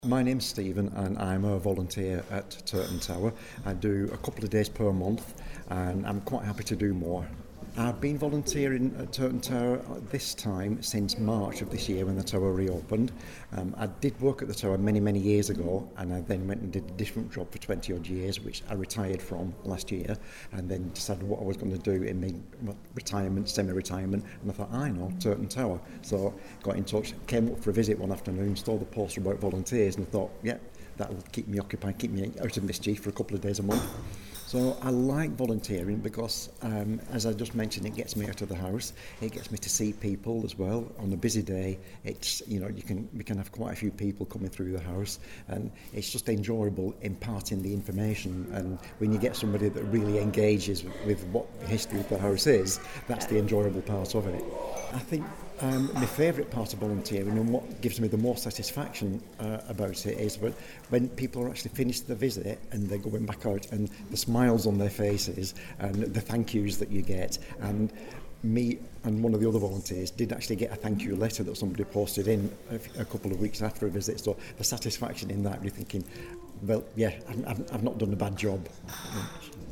My name's Stephen and I'm a volunteer at Turton Tower. I do a couple of days per month and I'm quite happy to do more. I've been volunteering at Turton Tower this time since March of this year when the tower reopened. I did work at the tower many years ago, and I then went and did a different job for 20 odd years, which I retired from last year, and then decided what I was going to do in my retirement, semi-retirement, and I thought, I know, Turton Tower. So got in touch, came up for a visit one afternoon, saw the poster about volunteers, and I thought, yeah, that'll keep me occupied, keep me out of mischief for a couple of days a month. So I like volunteering because, as I just mentioned, it gets me out of the house. It gets me to see people as well. On a busy day, it's we can have quite a few people coming through the house, and it's just enjoyable imparting the information. And when you get somebody that really engages with what the history of the house is, that's the enjoyable part of it. I think my favourite part of volunteering and what gives me the most satisfaction about it is when people are actually finished the visit and they're going back out and the smiles on their faces and the thank yous that you get. And me and one of the other volunteers did actually get a thank you letter that somebody posted in a couple of weeks after a visit. So the satisfaction in that, you're thinking, well, yeah, I've not done a bad job.